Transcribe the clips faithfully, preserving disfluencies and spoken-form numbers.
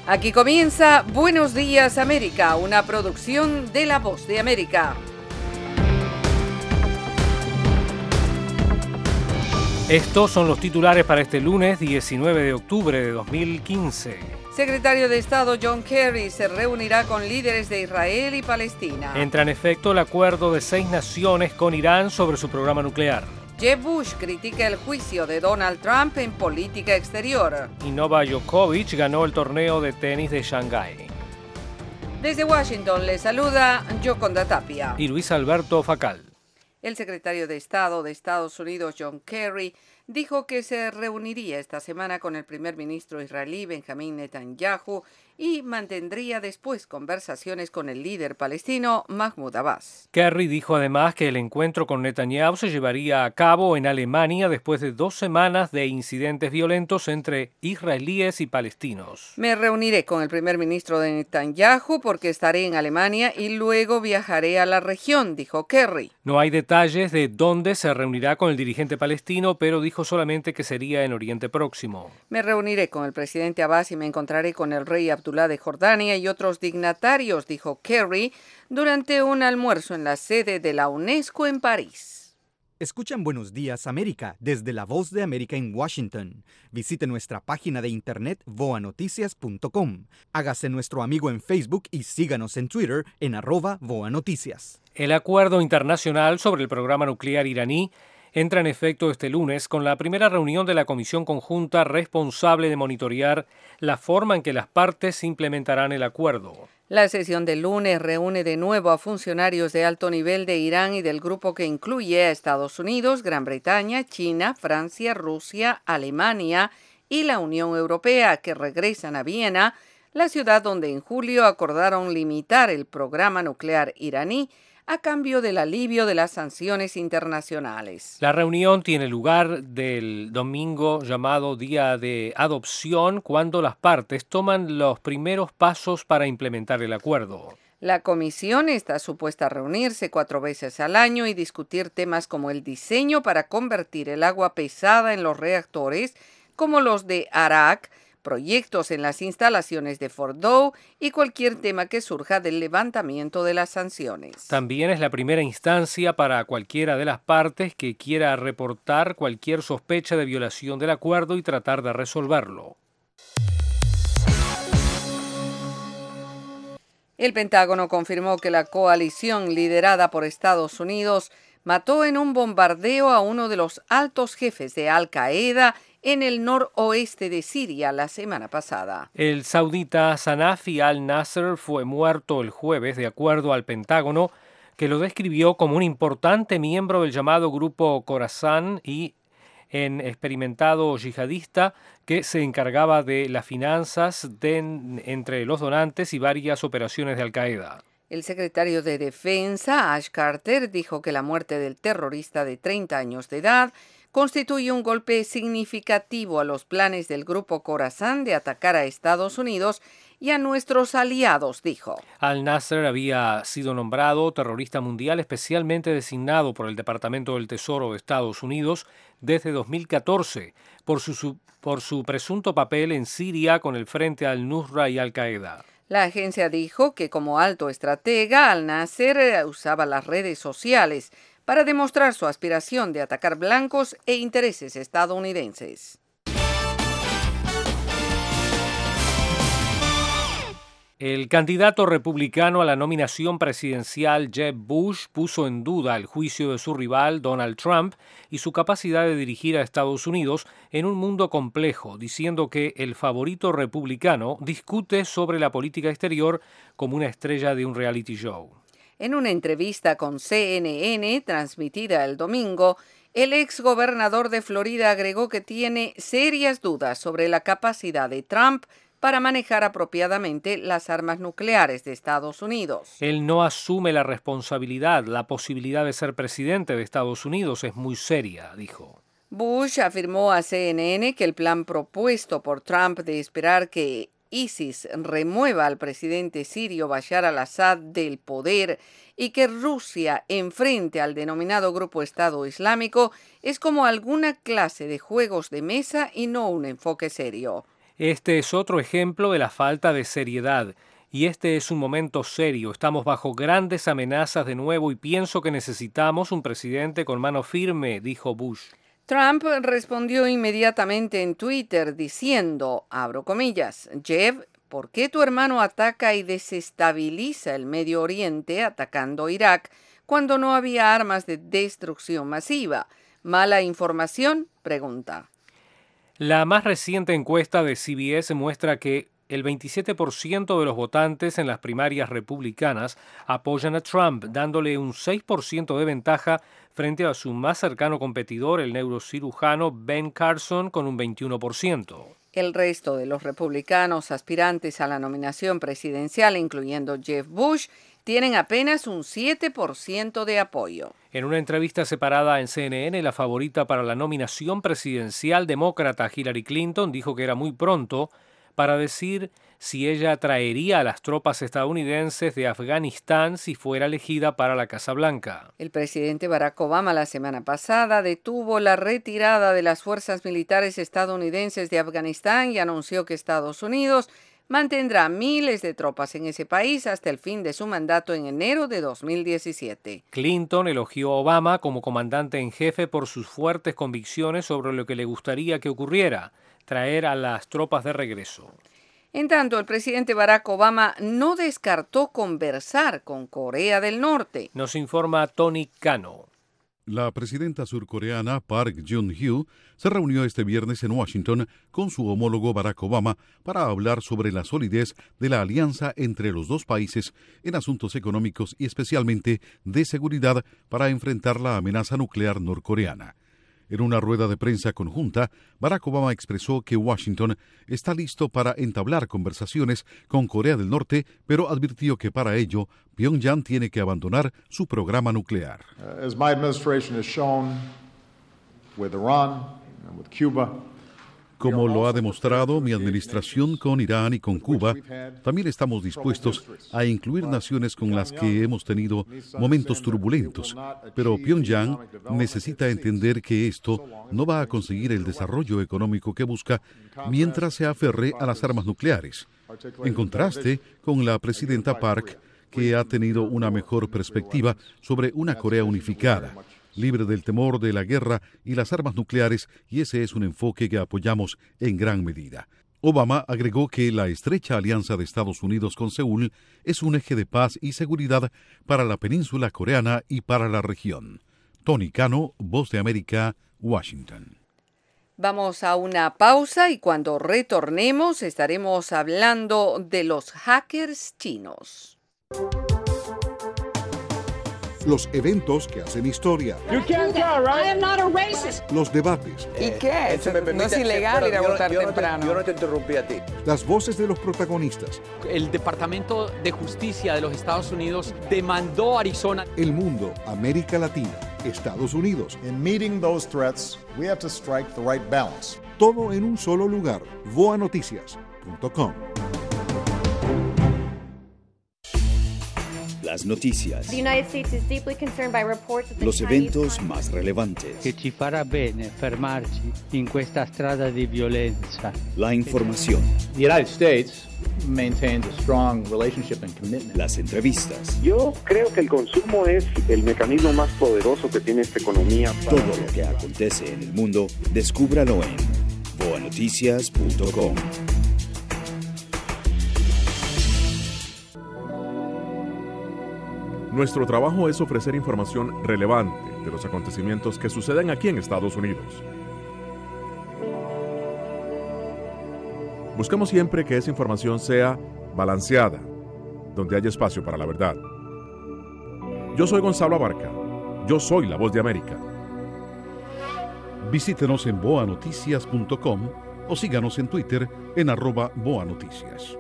Aquí comienza Buenos Días América, una producción de La Voz de América. Estos son los titulares para este lunes diecinueve de octubre de dos mil quince. Secretario de Estado John Kerry se reunirá con líderes de Israel y Palestina. Entra en efecto el acuerdo de seis naciones con Irán sobre su programa nuclear. Jeb Bush critica el juicio de Donald Trump en política exterior. Y Novak Djokovic ganó el torneo de tenis de Shanghái. Desde Washington le saluda Yoconda Tapia. Y Luis Alberto Facal. El secretario de Estado de Estados Unidos, John Kerry, dijo que se reuniría esta semana con el primer ministro israelí, Benjamín Netanyahu, y mantendría después conversaciones con el líder palestino, Mahmoud Abbas. Kerry dijo además que el encuentro con Netanyahu se llevaría a cabo en Alemania después de dos semanas de incidentes violentos entre israelíes y palestinos. Me reuniré con el primer ministro de Netanyahu porque estaré en Alemania y luego viajaré a la región, dijo Kerry. No hay detalles de dónde se reunirá con el dirigente palestino, pero dijo solamente que sería en Oriente Próximo. Me reuniré con el presidente Abbas y me encontraré con el rey Abdullah de Jordania y otros dignatarios, dijo Kerry, durante un almuerzo en la sede de la UNESCO en París. Escuchan Buenos Días América desde La Voz de América en Washington. Visite nuestra página de internet voa noticias punto com. Hágase nuestro amigo en Facebook y síganos en Twitter en arroba voanoticias. El acuerdo internacional sobre el programa nuclear iraní entra en efecto este lunes con la primera reunión de la Comisión Conjunta responsable de monitorear la forma en que las partes implementarán el acuerdo. La sesión del lunes reúne de nuevo a funcionarios de alto nivel de Irán y del grupo que incluye a Estados Unidos, Gran Bretaña, China, Francia, Rusia, Alemania y la Unión Europea, que regresan a Viena, la ciudad donde en julio acordaron limitar el programa nuclear iraní a cambio del alivio de las sanciones internacionales. La reunión tiene lugar del domingo llamado Día de Adopción, cuando las partes toman los primeros pasos para implementar el acuerdo. La comisión está supuesta a reunirse cuatro veces al año y discutir temas como el diseño para convertir el agua pesada en los reactores, como los de Arak, proyectos en las instalaciones de Fordow y cualquier tema que surja del levantamiento de las sanciones. También es la primera instancia para cualquiera de las partes que quiera reportar cualquier sospecha de violación del acuerdo y tratar de resolverlo. El Pentágono confirmó que la coalición liderada por Estados Unidos mató en un bombardeo a uno de los altos jefes de Al-Qaeda en el noroeste de Siria la semana pasada. El saudita Sanafi al-Nasser fue muerto el jueves, de acuerdo al Pentágono, que lo describió como un importante miembro del llamado Grupo Khorasan y en experimentado yihadista que se encargaba de las finanzas de, entre los donantes y varias operaciones de Al-Qaeda. El secretario de Defensa, Ash Carter, dijo que la muerte del terrorista de treinta años de edad constituye un golpe significativo a los planes del Grupo Khorasan de atacar a Estados Unidos y a nuestros aliados, dijo. Al-Nasser había sido nombrado terrorista mundial especialmente designado por el Departamento del Tesoro de Estados Unidos desde dos mil catorce por su, su, por su presunto papel en Siria con el Frente al-Nusra y Al-Qaeda. La agencia dijo que como alto estratega, Al-Nasser usaba las redes sociales para demostrar su aspiración de atacar blancos e intereses estadounidenses. El candidato republicano a la nominación presidencial Jeb Bush puso en duda el juicio de su rival Donald Trump y su capacidad de dirigir a Estados Unidos en un mundo complejo, diciendo que el favorito republicano discute sobre la política exterior como una estrella de un reality show. En una entrevista con C N N transmitida el domingo, el exgobernador de Florida agregó que tiene serias dudas sobre la capacidad de Trump para manejar apropiadamente las armas nucleares de Estados Unidos. Él no asume la responsabilidad. La posibilidad de ser presidente de Estados Unidos es muy seria, dijo. Bush afirmó a C N N que el plan propuesto por Trump de esperar que ISIS remueva al presidente sirio Bashar al-Assad del poder y que Rusia enfrente al denominado Grupo Estado Islámico es como alguna clase de juegos de mesa y no un enfoque serio. Este es otro ejemplo de la falta de seriedad. Y este es un momento serio. Estamos bajo grandes amenazas de nuevo y pienso que necesitamos un presidente con mano firme, dijo Bush. Trump respondió inmediatamente en Twitter diciendo, abro comillas, Jeff, ¿por qué tu hermano ataca y desestabiliza el Medio Oriente atacando Irak cuando no había armas de destrucción masiva? ¿Mala información? Pregunta. La más reciente encuesta de C B S muestra que el veintisiete por ciento de los votantes en las primarias republicanas apoyan a Trump, dándole un seis por ciento de ventaja frente a su más cercano competidor, el neurocirujano Ben Carson, con un veintiuno por ciento. El resto de los republicanos aspirantes a la nominación presidencial, incluyendo Jeff Bush, tienen apenas un siete por ciento de apoyo. En una entrevista separada en C N N, la favorita para la nominación presidencial demócrata Hillary Clinton dijo que era muy pronto para decir si ella traería a las tropas estadounidenses de Afganistán si fuera elegida para la Casa Blanca. El presidente Barack Obama la semana pasada detuvo la retirada de las fuerzas militares estadounidenses de Afganistán y anunció que Estados Unidos mantendrá miles de tropas en ese país hasta el fin de su mandato en enero de dos mil diecisiete. Clinton elogió a Obama como comandante en jefe por sus fuertes convicciones sobre lo que le gustaría que ocurriera, traer a las tropas de regreso. En tanto, el presidente Barack Obama no descartó conversar con Corea del Norte. Nos informa Tony Cano. La presidenta surcoreana Park Geun-hye se reunió este viernes en Washington con su homólogo Barack Obama para hablar sobre la solidez de la alianza entre los dos países en asuntos económicos y especialmente de seguridad para enfrentar la amenaza nuclear norcoreana. En una rueda de prensa conjunta, Barack Obama expresó que Washington está listo para entablar conversaciones con Corea del Norte, pero advirtió que para ello Pyongyang tiene que abandonar su programa nuclear. Uh, as my administration has shown with Iran and with Cuba, Como lo ha demostrado mi administración con Irán y con Cuba, también estamos dispuestos a incluir naciones con las que hemos tenido momentos turbulentos, pero Pyongyang necesita entender que esto no va a conseguir el desarrollo económico que busca mientras se aferre a las armas nucleares. En contraste con la presidenta Park, que ha tenido una mejor perspectiva sobre una Corea unificada, libre del temor de la guerra y las armas nucleares, y ese es un enfoque que apoyamos en gran medida. Obama agregó que la estrecha alianza de Estados Unidos con Seúl es un eje de paz y seguridad para la península coreana y para la región. Tony Cano, Voz de América, Washington. Vamos a una pausa y cuando retornemos estaremos hablando de los hackers chinos. Los eventos que hacen historia. You can't tell, right? I am not a racist. Los debates. ¿Y qué? Eh, me no es ilegal ir a votar yo no temprano. Te, yo no te interrumpí a ti. Las voces de los protagonistas. El Departamento de Justicia de los Estados Unidos demandó a Arizona. El mundo, América Latina, Estados Unidos. in meeting those threats, we have to strike the right balance. Todo en un solo lugar. voa noticias punto com. Las noticias, The United States is deeply concerned by reports that the los Chinese eventos Congress- más relevantes, che ci farà bene fermarci in questa strada di violenza. la información, The United States maintains a strong relationship and commitment. las entrevistas, Yo creo que el consumo es el mecanismo más poderoso que tiene esta economía. todo lo que acontece en el mundo, descúbralo en voa noticias punto com. Nuestro trabajo es ofrecer información relevante de los acontecimientos que suceden aquí en Estados Unidos. Buscamos siempre que esa información sea balanceada, donde haya espacio para la verdad. Yo soy Gonzalo Abarca. Yo soy la Voz de América. Visítenos en voa noticias punto com o síganos en Twitter en arroba voanoticias.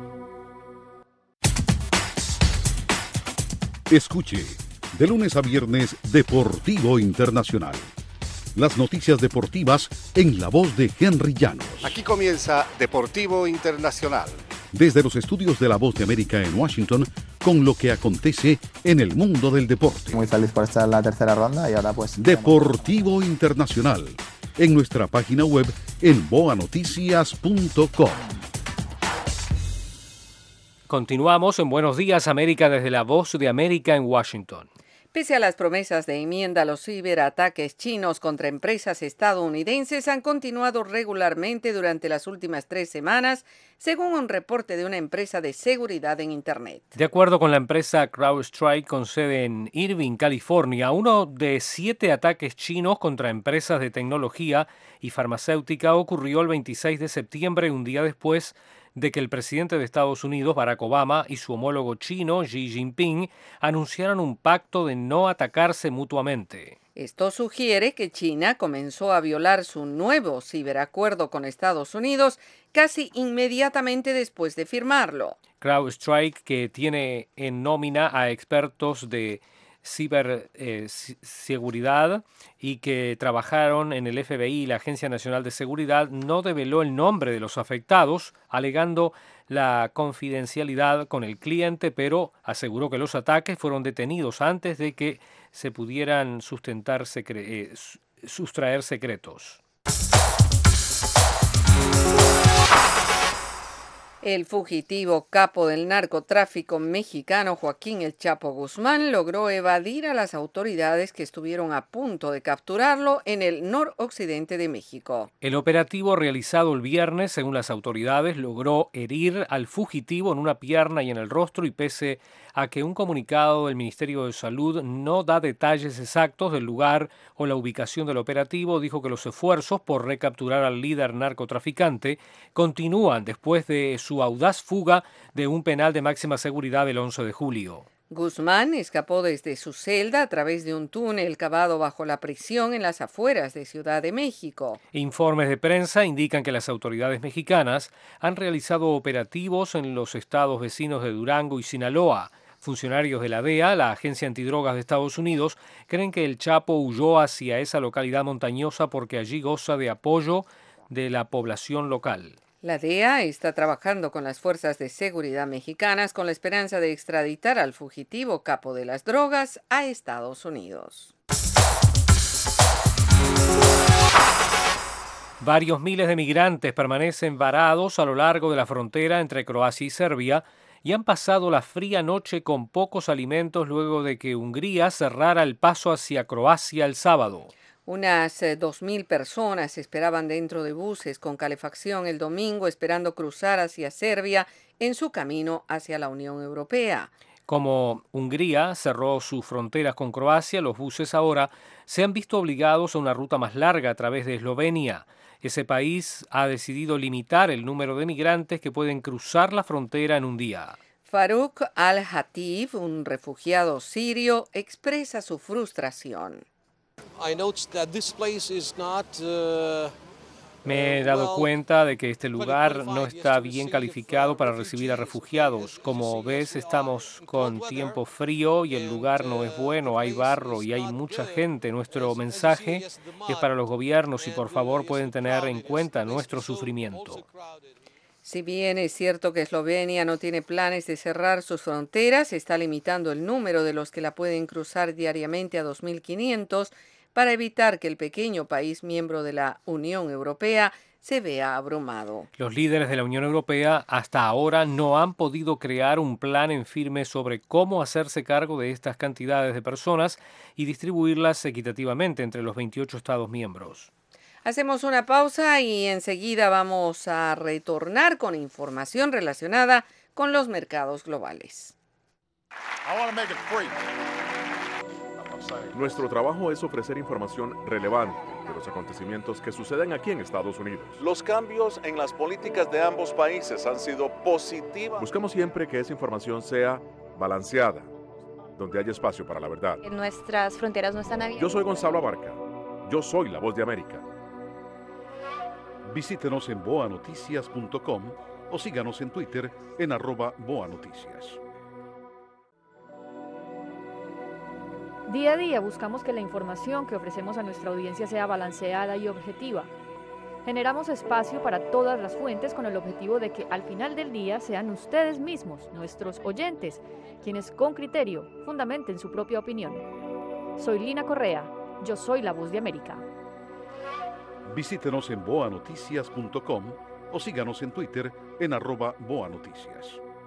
Escuche, de lunes a viernes, Deportivo Internacional. Las noticias deportivas en la voz de Henry Llanos. Aquí comienza Deportivo Internacional. Desde los estudios de la Voz de América en Washington, con lo que acontece en el mundo del deporte. Muy feliz por estar en la tercera ronda y ahora pues... Deportivo Internacional, en nuestra página web en boa noticias punto com. Continuamos en Buenos Días América desde la Voz de América en Washington. Pese a las promesas de enmienda, los ciberataques chinos contra empresas estadounidenses han continuado regularmente durante las últimas tres semanas, según un reporte de una empresa de seguridad en Internet. De acuerdo con la empresa CrowdStrike con sede en Irvine, California, uno de siete ataques chinos contra empresas de tecnología y farmacéutica ocurrió el veintiséis de septiembre, un día después de que el presidente de Estados Unidos, Barack Obama, y su homólogo chino, Xi Jinping, anunciaron un pacto de no atacarse mutuamente. Esto sugiere que China comenzó a violar su nuevo ciberacuerdo con Estados Unidos casi inmediatamente después de firmarlo. CrowdStrike, que tiene en nómina a expertos de ciberseguridad eh, y que trabajaron en el F B I y la Agencia Nacional de Seguridad, no develó el nombre de los afectados, alegando la confidencialidad con el cliente, pero aseguró que los ataques fueron detenidos antes de que se pudieran sustentar secre- eh, sustraer secretos. El fugitivo capo del narcotráfico mexicano Joaquín El Chapo Guzmán logró evadir a las autoridades que estuvieron a punto de capturarlo en el noroccidente de México. El operativo realizado el viernes, según las autoridades, logró herir al fugitivo en una pierna y en el rostro, y pese a que un comunicado del Ministerio de Salud no da detalles exactos del lugar o la ubicación del operativo, dijo que los esfuerzos por recapturar al líder narcotraficante continúan después de su audaz fuga de un penal de máxima seguridad el once de julio. Guzmán escapó desde su celda a través de un túnel cavado bajo la prisión en las afueras de Ciudad de México. Informes de prensa indican que las autoridades mexicanas han realizado operativos en los estados vecinos de Durango y Sinaloa. Funcionarios de la D E A, la Agencia Antidrogas de Estados Unidos, creen que el Chapo huyó hacia esa localidad montañosa porque allí goza de apoyo de la población local. La D E A está trabajando con las fuerzas de seguridad mexicanas con la esperanza de extraditar al fugitivo capo de las drogas a Estados Unidos. Varios miles de migrantes permanecen varados a lo largo de la frontera entre Croacia y Serbia y han pasado la fría noche con pocos alimentos luego de que Hungría cerrara el paso hacia Croacia el sábado. Unas eh, dos mil personas esperaban dentro de buses con calefacción el domingo, esperando cruzar hacia Serbia en su camino hacia la Unión Europea. Como Hungría cerró sus fronteras con Croacia, los buses ahora se han visto obligados a una ruta más larga a través de Eslovenia. Ese país ha decidido limitar el número de migrantes que pueden cruzar la frontera en un día. Faruk al-Hatib, un refugiado sirio, expresa su frustración. Me he dado cuenta de que este lugar no está bien calificado para recibir a refugiados. Como ves, estamos con tiempo frío y el lugar no es bueno, hay barro y hay mucha gente. Nuestro mensaje es para los gobiernos y por favor pueden tener en cuenta nuestro sufrimiento. Si bien es cierto que Eslovenia no tiene planes de cerrar sus fronteras, está limitando el número de los que la pueden cruzar diariamente a dos mil quinientos para evitar que el pequeño país miembro de la Unión Europea se vea abrumado. Los líderes de la Unión Europea hasta ahora no han podido crear un plan en firme sobre cómo hacerse cargo de estas cantidades de personas y distribuirlas equitativamente entre los veintiocho Estados miembros. Hacemos una pausa y enseguida vamos a retornar con información relacionada con los mercados globales. Nuestro trabajo es ofrecer información relevante de los acontecimientos que suceden aquí en Estados Unidos. Los cambios en las políticas de ambos países han sido positivos. Buscamos siempre que esa información sea balanceada, donde haya espacio para la verdad. Nuestras fronteras no están abiertas. Yo soy Gonzalo Abarca. Yo soy la Voz de América. Visítenos en boa noticias punto com o síganos en Twitter en arroba boanoticias. Día a día buscamos que la información que ofrecemos a nuestra audiencia sea balanceada y objetiva. Generamos espacio para todas las fuentes con el objetivo de que al final del día sean ustedes mismos, nuestros oyentes, quienes con criterio fundamenten su propia opinión. Soy Lina Correa, yo soy la Voz de América. Visítenos en boa noticias punto com o síganos en Twitter en arroba boanoticias.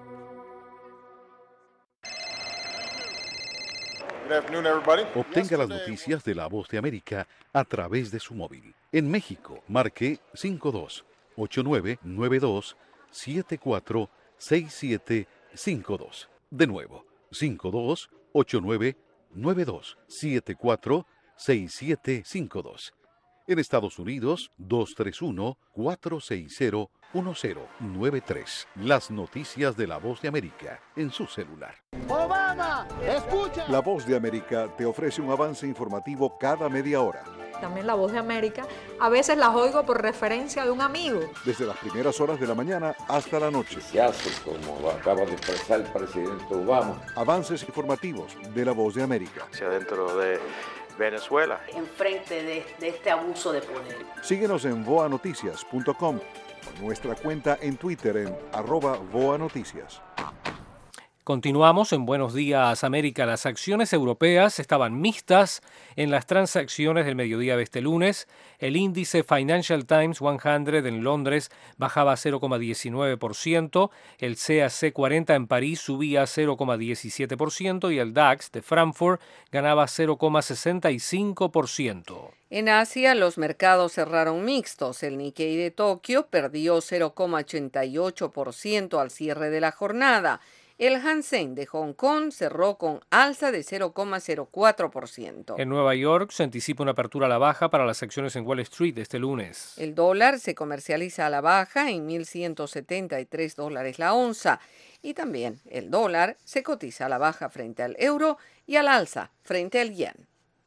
Obtenga las noticias de La Voz de América a través de su móvil. En México, marque cinco dos ocho nueve nueve dos siete cuatro seis siete cinco dos. De nuevo, cinco dos ocho nueve nueve dos siete cuatro seis siete cinco dos. En Estados Unidos, dos tres uno cuatro seis cero uno cero nueve tres. Las noticias de La Voz de América en su celular. Obama, escucha. La Voz de América te ofrece un avance informativo cada media hora. También La Voz de América, a veces las oigo por referencia de un amigo. Desde las primeras horas de la mañana hasta la noche. Se hace como acaba de expresar el presidente Obama. Avances informativos de La Voz de América. Hacia dentro de Venezuela. Enfrente de, de este abuso de poder. Síguenos en boa noticias punto com o nuestra cuenta en Twitter en arroba boanoticias. Continuamos en Buenos Días América. Las acciones europeas estaban mixtas en las transacciones del mediodía de este lunes. El índice Financial Times cien en Londres bajaba cero coma diecinueve por ciento, el C A C cuarenta en París subía cero coma diecisiete por ciento y el DAX de Frankfurt ganaba cero coma sesenta y cinco por ciento. En Asia, los mercados cerraron mixtos. El Nikkei de Tokio perdió cero coma ochenta y ocho por ciento al cierre de la jornada. El Hang Seng de Hong Kong cerró con alza de cero coma cero cuatro por ciento. En Nueva York se anticipa una apertura a la baja para las acciones en Wall Street este lunes. El dólar se comercializa a la baja en mil ciento setenta y tres dólares la onza. Y también el dólar se cotiza a la baja frente al euro y al alza frente al yen.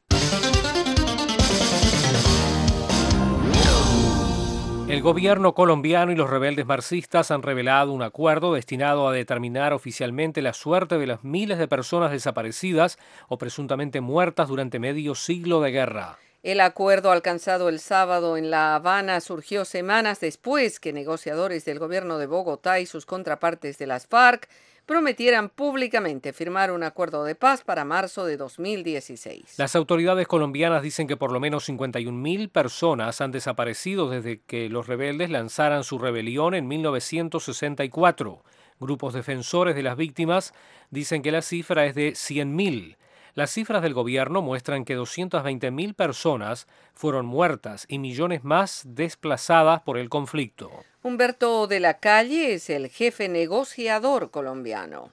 El gobierno colombiano y los rebeldes marxistas han revelado un acuerdo destinado a determinar oficialmente la suerte de las miles de personas desaparecidas o presuntamente muertas durante medio siglo de guerra. El acuerdo alcanzado el sábado en La Habana surgió semanas después que negociadores del gobierno de Bogotá y sus contrapartes de las FARC prometieran públicamente firmar un acuerdo de paz para marzo de dos mil dieciséis. Las autoridades colombianas dicen que por lo menos cincuenta y una mil personas han desaparecido desde que los rebeldes lanzaran su rebelión en mil novecientos sesenta y cuatro. Grupos defensores de las víctimas dicen que la cifra es de cien mil. Las cifras del gobierno muestran que doscientas veinte mil personas fueron muertas y millones más desplazadas por el conflicto. Humberto de la Calle es el jefe negociador colombiano.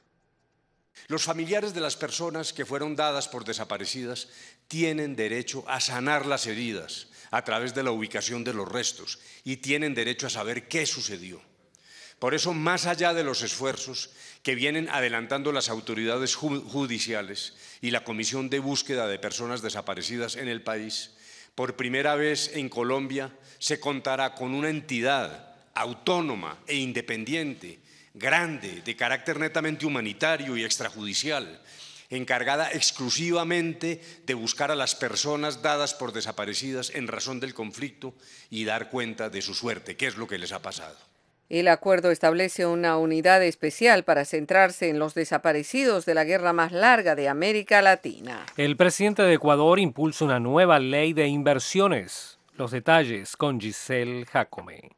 Los familiares de las personas que fueron dadas por desaparecidas tienen derecho a sanar las heridas a través de la ubicación de los restos y tienen derecho a saber qué sucedió. Por eso, más allá de los esfuerzos que vienen adelantando las autoridades judiciales y la Comisión de Búsqueda de Personas Desaparecidas en el país, por primera vez en Colombia se contará con una entidad autónoma e independiente, grande, de carácter netamente humanitario y extrajudicial, encargada exclusivamente de buscar a las personas dadas por desaparecidas en razón del conflicto y dar cuenta de su suerte, qué es lo que les ha pasado. El acuerdo establece una unidad especial para centrarse en los desaparecidos de la guerra más larga de América Latina. El presidente de Ecuador impulsa una nueva ley de inversiones. Los detalles con Giselle Jacome.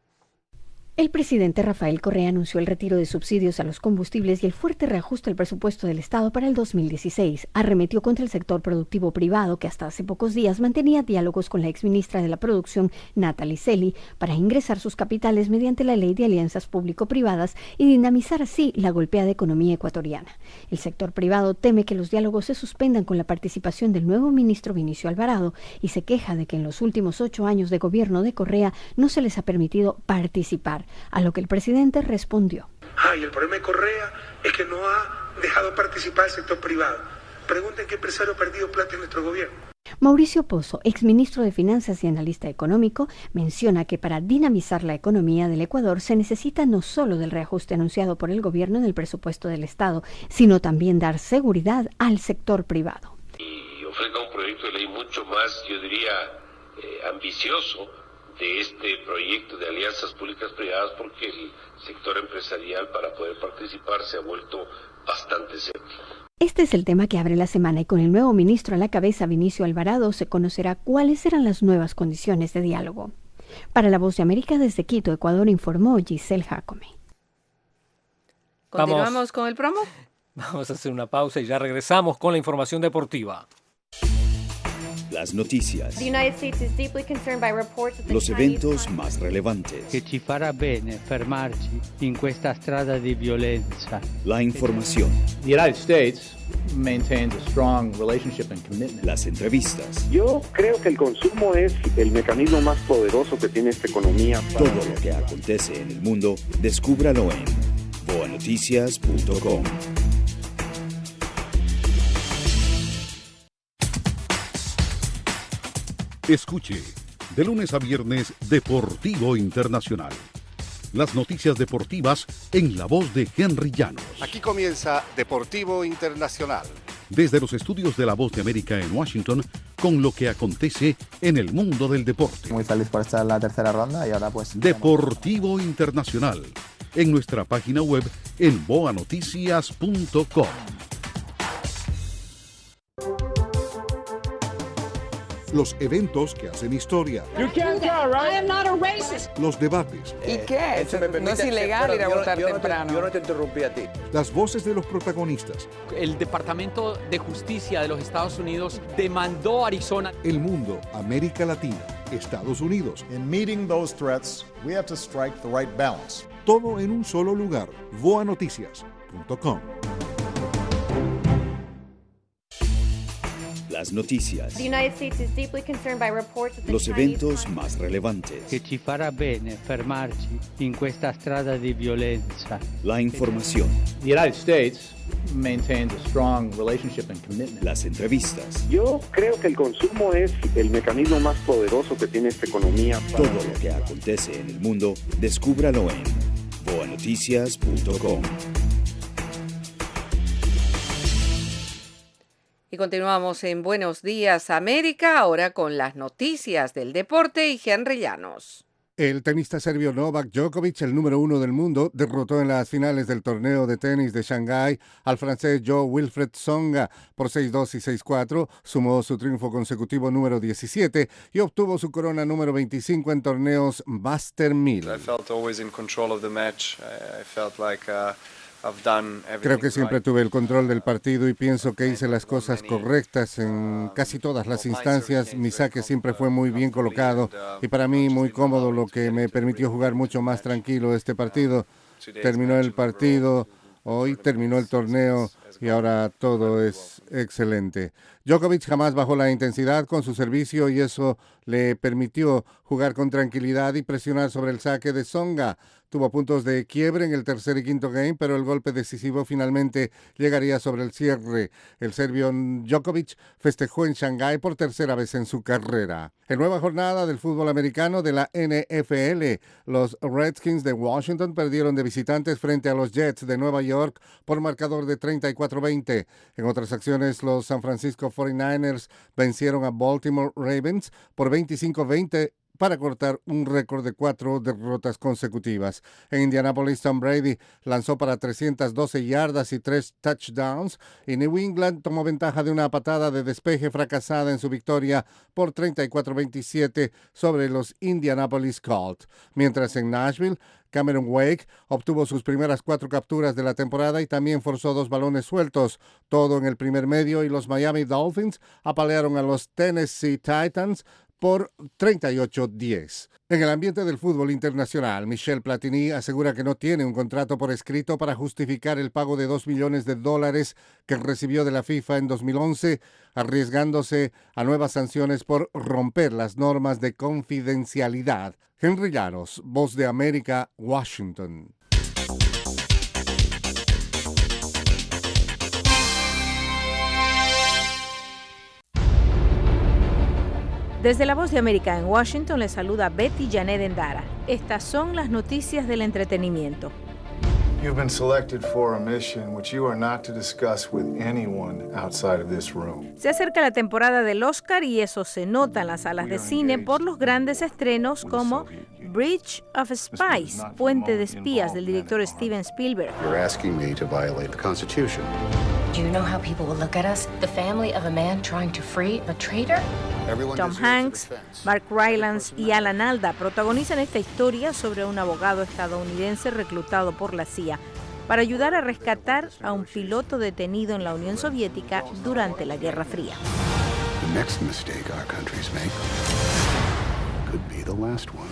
El presidente Rafael Correa anunció el retiro de subsidios a los combustibles y el fuerte reajuste al presupuesto del Estado para el dos mil dieciséis. Arremetió contra el sector productivo privado, que hasta hace pocos días mantenía diálogos con la exministra de la Producción, Natalie Celi, para ingresar sus capitales mediante la ley de alianzas público-privadas y dinamizar así la golpeada economía ecuatoriana. El sector privado teme que los diálogos se suspendan con la participación del nuevo ministro Vinicio Alvarado y se queja de que en los últimos ocho años de gobierno de Correa no se les ha permitido participar. A lo que el presidente respondió. Ah, y el problema de Correa es que no ha dejado participar al sector privado. Pregunten qué empresario ha perdido plata en nuestro gobierno. Mauricio Pozo, exministro de Finanzas y analista económico, menciona que para dinamizar la economía del Ecuador se necesita no solo del reajuste anunciado por el gobierno en el presupuesto del Estado, sino también dar seguridad al sector privado. Y ofrezca un proyecto de ley mucho más, yo diría, eh, ambicioso, de este proyecto de alianzas públicas privadas, porque el sector empresarial para poder participar se ha vuelto bastante escéptico. Este es el tema que abre la semana y con el nuevo ministro a la cabeza, Vinicio Alvarado, se conocerá cuáles serán las nuevas condiciones de diálogo. Para La Voz de América desde Quito, Ecuador, informó Giselle Jacome. ¿Continuamos Vamos. con el promo? Vamos a hacer una pausa y ya regresamos con la información deportiva. Las noticias, The United States is deeply concerned by reports that the los Chinese eventos más relevantes, che ci farà bene fermarci in questa strada di violenza. la información, The United States maintains a strong relationship and commitment. las entrevistas, Yo creo que el consumo es el mecanismo más poderoso que tiene esta economía. todo lo que acontece en el mundo, descúbralo en boa noticias punto com. Escuche, de lunes a viernes, Deportivo Internacional. Las noticias deportivas en la voz de Henry Llanos. Aquí comienza Deportivo Internacional. Desde los estudios de La Voz de América en Washington, con lo que acontece en el mundo del deporte. Muy feliz por estar en la tercera ronda y ahora pues... Deportivo Internacional, en nuestra página web en boa noticias punto com. Los eventos que hacen historia. You can't tell, right? I am not a racist. Los debates. ¿Y qué? Eso me no es ilegal ir a votar yo, yo temprano. No te, yo no te interrumpí a ti. Las voces de los protagonistas. El Departamento de Justicia de los Estados Unidos demandó a Arizona. El mundo, América Latina, Estados Unidos. In meeting those threats, we have to strike the right balance. Todo en un solo lugar. boa noticias punto com. Las noticias, The United States is deeply concerned by reports that the los Chinese eventos más relevantes, Che ci farà bene fermarci in questa strada di violenza. la información, The United States maintains a strong relationship and commitment. las entrevistas, Yo creo que el consumo es el mecanismo más poderoso que tiene esta economía. todo lo que acontece en el mundo, descúbralo en boa noticias punto com. Y continuamos en Buenos Días América, ahora con las noticias del deporte y Henry Llanos. El tenista serbio Novak Djokovic, el número uno del mundo, derrotó en las finales del torneo de tenis de Shanghái al francés Jo-Wilfried Tsonga por seis dos y seis cuatro, sumó su triunfo consecutivo número diecisiete y obtuvo su corona número veinticinco en torneos Master mil. I felt always in control of the match. I, I felt like uh, Creo que siempre tuve el control del partido y pienso que hice las cosas correctas en casi todas las instancias. Mi saque siempre fue muy bien colocado y para mí muy cómodo, lo que me permitió jugar mucho más tranquilo este partido. Terminó el partido, hoy terminó el torneo y ahora todo es excelente. Djokovic jamás bajó la intensidad con su servicio y eso le permitió jugar con tranquilidad y presionar sobre el saque de Tsonga. Tuvo puntos de quiebre en el tercer y quinto game, pero el golpe decisivo finalmente llegaría sobre el cierre. El serbio Djokovic festejó en Shanghái por tercera vez en su carrera. En nueva jornada del fútbol americano de la N F L, los Redskins de Washington perdieron de visitantes frente a los Jets de Nueva York por marcador de treinta y cuatro a veinte. En otras acciones, los San Francisco cuarenta y nueve ers vencieron a Baltimore Ravens por veinticinco a veinte para cortar un récord de cuatro derrotas consecutivas. En Indianapolis, Tom Brady lanzó para trescientas doce yardas y tres touchdowns y New England tomó ventaja de una patada de despeje fracasada en su victoria por treinta y cuatro a veintisiete sobre los Indianapolis Colts. Mientras en Nashville, Cameron Wake obtuvo sus primeras cuatro capturas de la temporada y también forzó dos balones sueltos, todo en el primer medio, y los Miami Dolphins apalearon a los Tennessee Titans por treinta y ocho a diez. En el ambiente del fútbol internacional, Michel Platini asegura que no tiene un contrato por escrito para justificar el pago de dos millones de dólares que recibió de la FIFA en dos mil once, arriesgándose a nuevas sanciones por romper las normas de confidencialidad. Henry Llanos, Voz de América, Washington. Desde La Voz de América en Washington les saluda Betty Janet Endara. Estas son las noticias del entretenimiento. You've been selected for a mission which you are not to discuss with anyone outside of this room. Se acerca la temporada del Oscar y eso se nota en las salas de cine por los grandes estrenos como Bridge of Spies, Puente de Espías del director Steven Spielberg. You're asking me to violate the Constitution. Do you know how people will look at us? The family of a man trying to free a traitor? Tom Hanks, Mark Rylance y Alan Alda protagonizan esta historia sobre un abogado estadounidense reclutado por la C I A para ayudar a rescatar a un piloto detenido en la Unión Soviética durante la Guerra Fría. The next mistake our countries make could be the last one.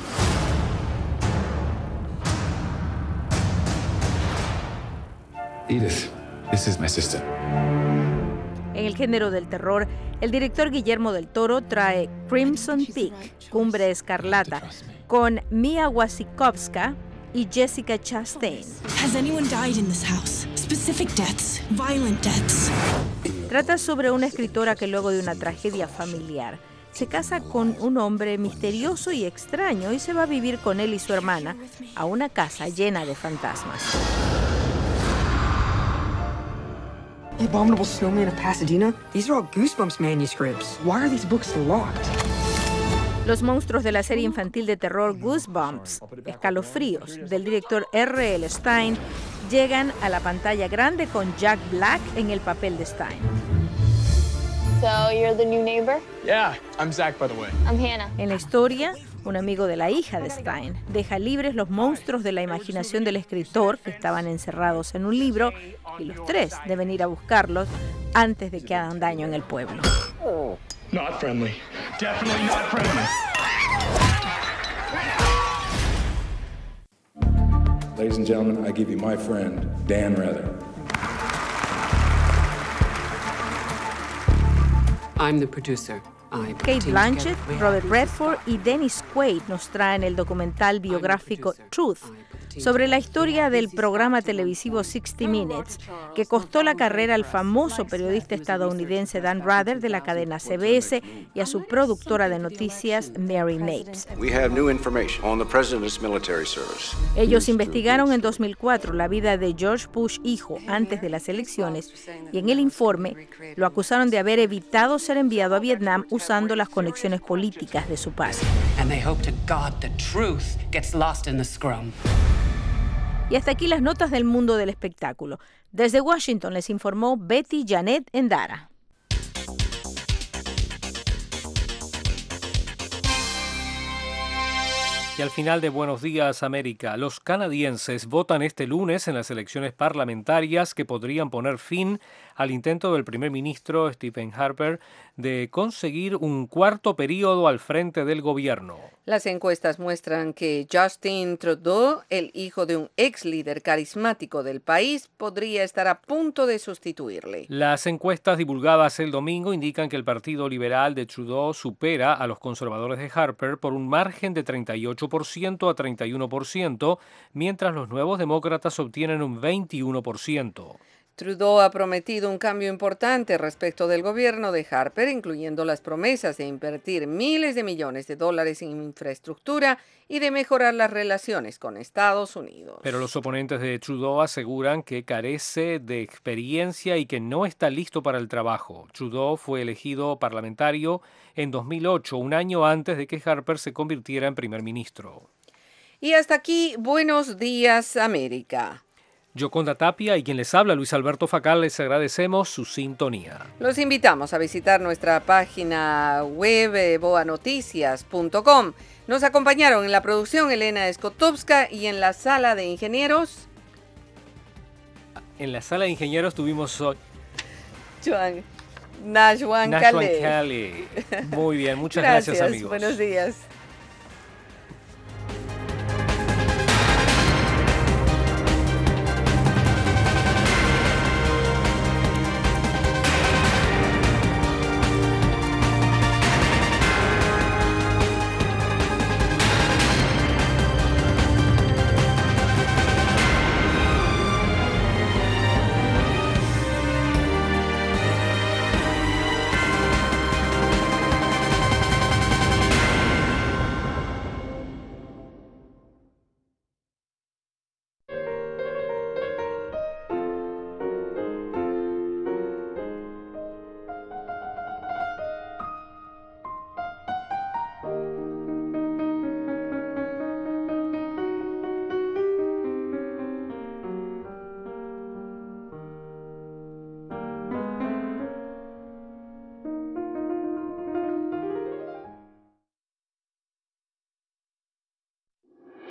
Edith, this is my sister. En el género del terror, el director Guillermo del Toro trae Crimson Peak, Cumbre Escarlata, con Mia Wasikowska y Jessica Chastain. Has anyone died in this house? Specific deaths, violent deaths. Trata sobre una escritora que luego de una tragedia familiar se casa con un hombre misterioso y extraño y se va a vivir con él y su hermana a una casa llena de fantasmas. The Abominable Snowman of Pasadena? These are all Goosebumps manuscripts. Why are these books locked? Los monstruos de la serie infantil de terror Goosebumps, Escalofríos, del director R L Stein, llegan a la pantalla grande con Jack Black en el papel de Stein. So, you're the new neighbor? Yeah, I'm Zach, by the way. I'm Hannah. En la historia, un amigo de la hija de Stein deja libres los monstruos de la imaginación del escritor que estaban encerrados en un libro y los tres deben ir a buscarlos antes de que hagan daño en el pueblo. Not friendly. Definitely not friendly. Ladies and gentlemen, I give you my friend, Dan Rather. I'm the producer. Kate Blanchett, Robert Redford y Dennis Quaid nos traen el documental biográfico Truth sobre la historia del programa televisivo sixty minutes que costó la carrera al famoso periodista estadounidense Dan Rather de la cadena C B S y a su productora de noticias Mary Mapes. Ellos investigaron en dos mil cuatro la vida de George Bush hijo antes de las elecciones y en el informe lo acusaron de haber evitado ser enviado a Vietnam usando las conexiones políticas de su padre. Y hasta aquí las notas del mundo del espectáculo. Desde Washington les informó Betty Janet Endara. Y al final de Buenos Días América, los canadienses votan este lunes en las elecciones parlamentarias que podrían poner fin al intento del primer ministro Stephen Harper de conseguir un cuarto periodo al frente del gobierno. Las encuestas muestran que Justin Trudeau, el hijo de un ex líder carismático del país, podría estar a punto de sustituirle. Las encuestas divulgadas el domingo indican que el Partido Liberal de Trudeau supera a los conservadores de Harper por un margen de treinta y ocho por ciento a treinta y uno por ciento, mientras los nuevos demócratas obtienen un veintiuno por ciento. Trudeau ha prometido un cambio importante respecto del gobierno de Harper, incluyendo las promesas de invertir miles de millones de dólares en infraestructura y de mejorar las relaciones con Estados Unidos. Pero los oponentes de Trudeau aseguran que carece de experiencia y que no está listo para el trabajo. Trudeau fue elegido parlamentario en dos mil ocho, un año antes de que Harper se convirtiera en primer ministro. Y hasta aquí, Buenos Días América. Yoconda Tapia y quien les habla, Luis Alberto Facal, les agradecemos su sintonía. Los invitamos a visitar nuestra página web eh, boa noticias punto com. Nos acompañaron en la producción Elena Skotowska y en la sala de ingenieros. En la sala de ingenieros tuvimos hoy Juan Najwan Najwan Cale. Muy bien, muchas gracias, gracias amigos. Buenos días.